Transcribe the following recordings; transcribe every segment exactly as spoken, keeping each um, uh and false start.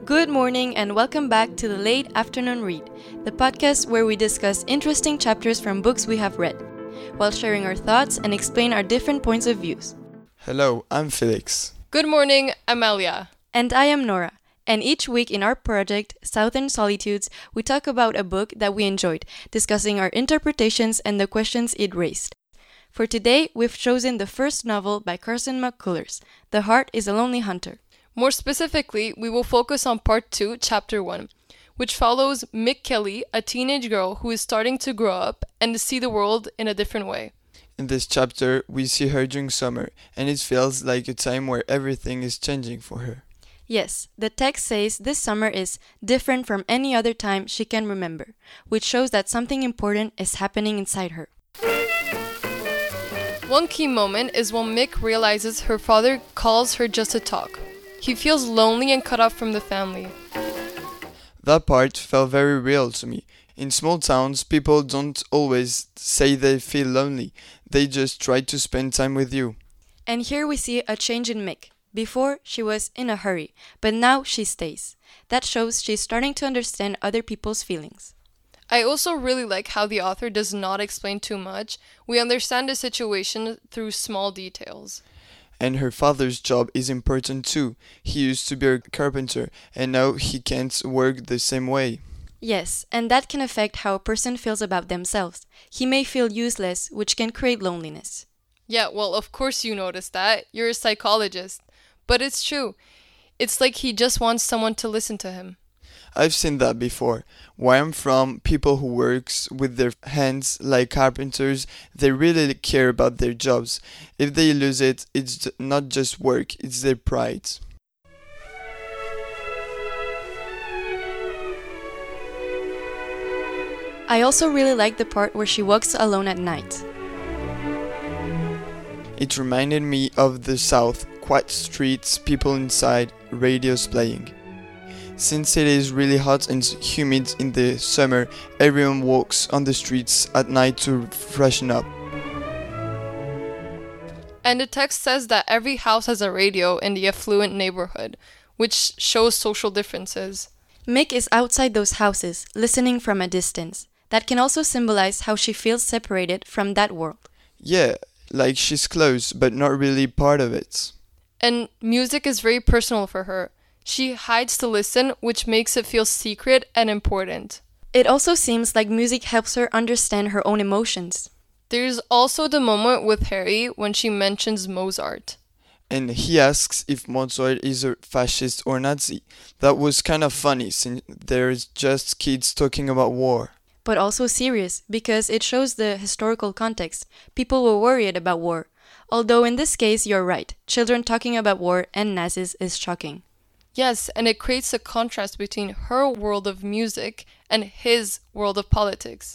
Good morning and welcome back to the Late Afternoon Read, the podcast where we discuss interesting chapters from books we have read, while sharing our thoughts and explain our different points of views. Hello, I'm Felix. Good morning, Amelia. And I am Nora. And each week in our project, Southern Solitudes, we talk about a book that we enjoyed, discussing our interpretations and the questions it raised. For today, we've chosen the first novel by Carson McCullers, The Heart is a Lonely Hunter. More specifically, we will focus on part two, chapter one, which follows Mick Kelly, a teenage girl who is starting to grow up and to see the world in a different way. In this chapter, we see her during summer, and it feels like a time where everything is changing for her. Yes, the text says this summer is different from any other time she can remember, which shows that something important is happening inside her. One key moment is when Mick realizes her father calls her just to talk. He feels lonely and cut off from the family. That part felt very real to me. In small towns, people don't always say they feel lonely. They just try to spend time with you. And here we see a change in Mick. Before, she was in a hurry, but now she stays. That shows she's starting to understand other people's feelings. I also really like how the author does not explain too much. We understand the situation through small details. And her father's job is important too. He used to be a carpenter, and now he can't work the same way. Yes, and that can affect how a person feels about themselves. He may feel useless, which can create loneliness. Yeah, well, of course you noticed that. You're a psychologist. But it's true. It's like he just wants someone to listen to him. I've seen that before. Where I'm from, people who works with their hands like carpenters, they really care about their jobs. If they lose it, it's not just work, it's their pride. I also really like the part where she walks alone at night. It reminded me of the South, quiet streets, people inside, radios playing. Since it is really hot and humid in the summer, everyone walks on the streets at night to freshen up. And the text says that every house has a radio in the affluent neighborhood, which shows social differences. Mick is outside those houses, listening from a distance. That can also symbolize how she feels separated from that world. Yeah, like she's close, but not really part of it. And music is very personal for her. She hides to listen, which makes it feel secret and important. It also seems like music helps her understand her own emotions. There's also the moment with Harry when she mentions Mozart. And he asks if Mozart is a fascist or Nazi. That was kind of funny, since there's just kids talking about war. But also serious, because it shows the historical context. People were worried about war. Although in this case, you're right. Children talking about war and Nazis is shocking. Yes, and it creates a contrast between her world of music and his world of politics.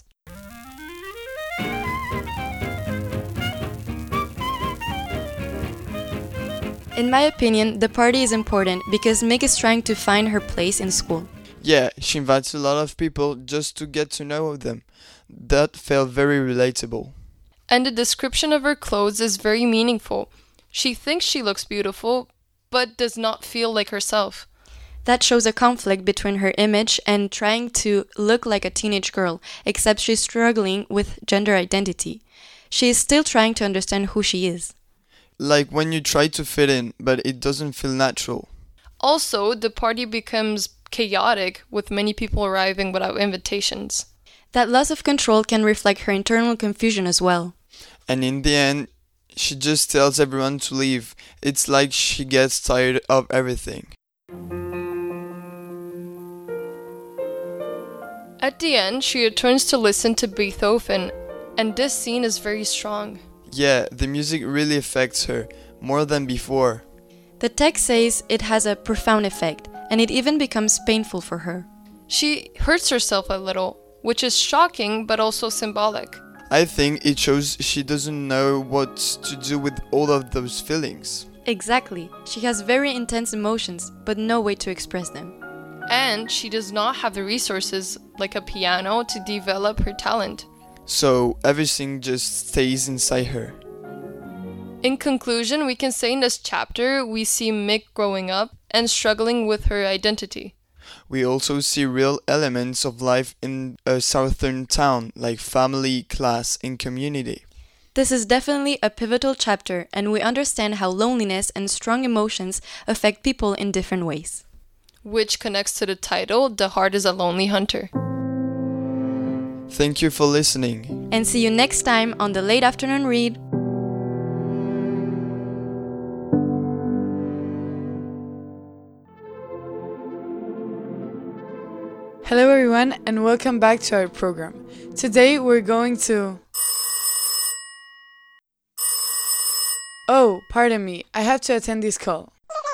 In my opinion, the party is important because Meg is trying to find her place in school. Yeah, she invites a lot of people just to get to know them. That felt very relatable. And the description of her clothes is very meaningful. She thinks she looks beautiful, but does not feel like herself. That shows a conflict between her image and trying to look like a teenage girl, except she's struggling with gender identity. She is still trying to understand who she is. Like when you try to fit in, but it doesn't feel natural. Also, the party becomes chaotic with many people arriving without invitations. That loss of control can reflect her internal confusion as well. And in the end, she just tells everyone to leave. It's like she gets tired of everything. At the end, she returns to listen to Beethoven, and this scene is very strong. Yeah, the music really affects her, more than before. The text says it has a profound effect, and it even becomes painful for her. She hurts herself a little, which is shocking but also symbolic. I think it shows she doesn't know what to do with all of those feelings. Exactly. She has very intense emotions, but no way to express them. And she does not have the resources, like a piano, to develop her talent. So everything just stays inside her. In conclusion, we can say in this chapter we see Mick growing up and struggling with her identity. We also see real elements of life in a southern town, like family, class, and community. This is definitely a pivotal chapter, and we understand how loneliness and strong emotions affect people in different ways. Which connects to the title, The Heart is a Lonely Hunter. Thank you for listening. And see you next time on the Late Afternoon Read. Hello everyone and welcome back to our program. Today we're going to... Oh, pardon me, I have to attend this call.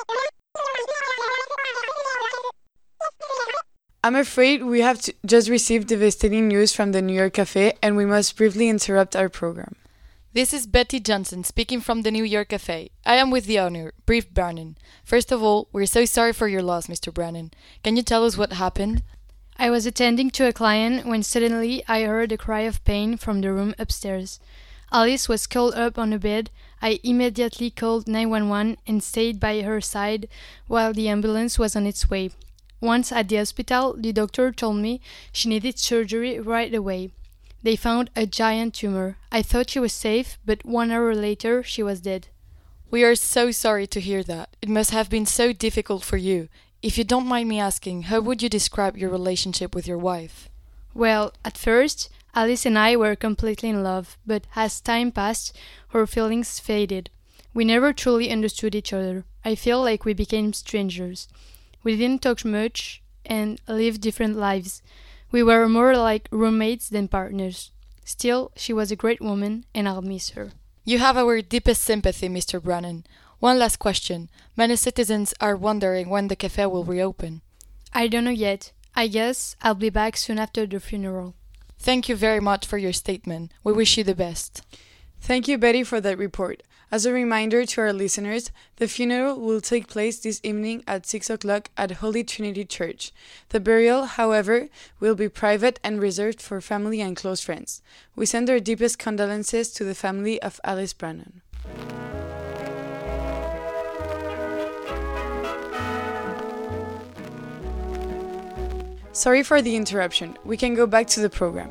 I'm afraid we have to just received devastating news from the New York Cafe and we must briefly interrupt our program. This is Betty Johnson speaking from the New York Cafe. I am with the owner, Brief Brannon. First of all, we're so sorry for your loss, Mister Brannon. Can you tell us what happened? I was attending to a client when suddenly I heard a cry of pain from the room upstairs. Alice was curled up on a bed. I immediately called nine one one and stayed by her side while the ambulance was on its way. Once at the hospital, the doctor told me she needed surgery right away. They found a giant tumor. I thought she was safe, but one hour later she was dead. We are so sorry to hear that. It must have been so difficult for you. If you don't mind me asking, how would you describe your relationship with your wife? Well, at first, Alice and I were completely in love, but as time passed, her feelings faded. We never truly understood each other. I feel like we became strangers. We didn't talk much and lived different lives. We were more like roommates than partners. Still, she was a great woman, and I'll miss her. You have our deepest sympathy, Mister Brannon. One last question. Many citizens are wondering when the cafe will reopen. I don't know yet. I guess I'll be back soon after the funeral. Thank you very much for your statement. We wish you the best. Thank you, Betty, for that report. As a reminder to our listeners, the funeral will take place this evening at six o'clock at Holy Trinity Church. The burial, however, will be private and reserved for family and close friends. We send our deepest condolences to the family of Alice Brannon. Sorry for the interruption. We can go back to the program.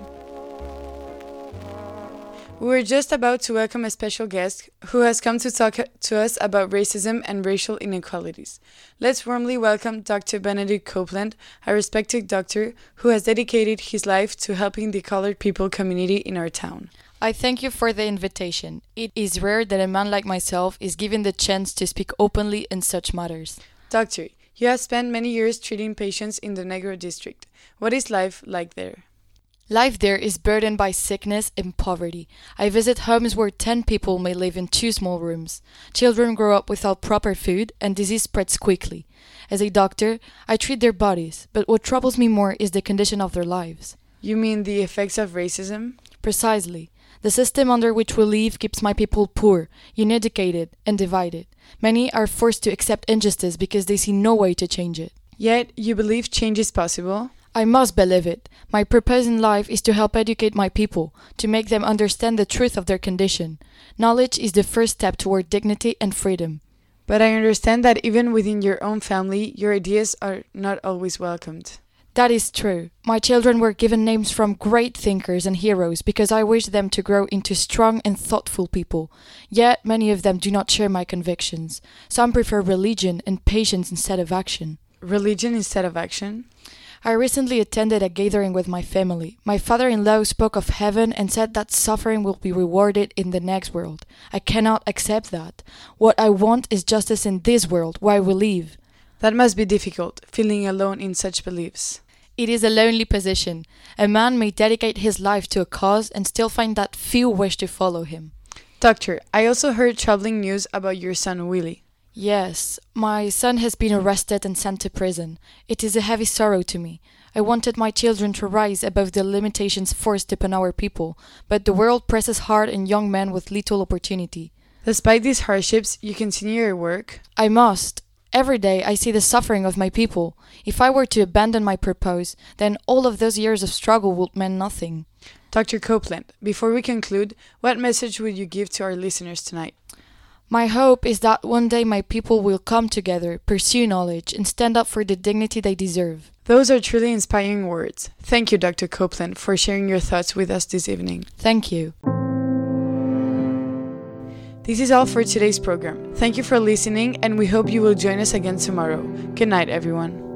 We were just about to welcome a special guest who has come to talk to us about racism and racial inequalities. Let's warmly welcome Doctor Benedict Copeland, a respected doctor who has dedicated his life to helping the colored people community in our town. I thank you for the invitation. It is rare that a man like myself is given the chance to speak openly in such matters. Doctor, you have spent many years treating patients in the Negro district. What is life like there? Life there is burdened by sickness and poverty. I visit homes where ten people may live in two small rooms. Children grow up without proper food and disease spreads quickly. As a doctor, I treat their bodies, but what troubles me more is the condition of their lives. You mean the effects of racism? Precisely. The system under which we live keeps my people poor, uneducated, and divided. Many are forced to accept injustice because they see no way to change it. Yet, you believe change is possible? I must believe it. My purpose in life is to help educate my people, to make them understand the truth of their condition. Knowledge is the first step toward dignity and freedom. But I understand that even within your own family, your ideas are not always welcomed. That is true. My children were given names from great thinkers and heroes because I wish them to grow into strong and thoughtful people. Yet many of them do not share my convictions. Some prefer religion and patience instead of action. Religion instead of action? I recently attended a gathering with my family. My father-in-law spoke of heaven and said that suffering will be rewarded in the next world. I cannot accept that. What I want is justice in this world, where we live. That must be difficult, feeling alone in such beliefs. It is a lonely position. A man may dedicate his life to a cause and still find that few wish to follow him. Doctor, I also heard troubling news about your son Willie. Yes, my son has been arrested and sent to prison. It is a heavy sorrow to me. I wanted my children to rise above the limitations forced upon our people, but the world presses hard on young men with little opportunity. Despite these hardships, you continue your work? I must. Every day I see the suffering of my people. If I were to abandon my purpose, then all of those years of struggle would mean nothing. Doctor Copeland, before we conclude, what message would you give to our listeners tonight? My hope is that one day my people will come together, pursue knowledge, and stand up for the dignity they deserve. Those are truly inspiring words. Thank you, Doctor Copeland, for sharing your thoughts with us this evening. Thank you. This is all for today's program. Thank you for listening, and we hope you will join us again tomorrow. Good night, everyone.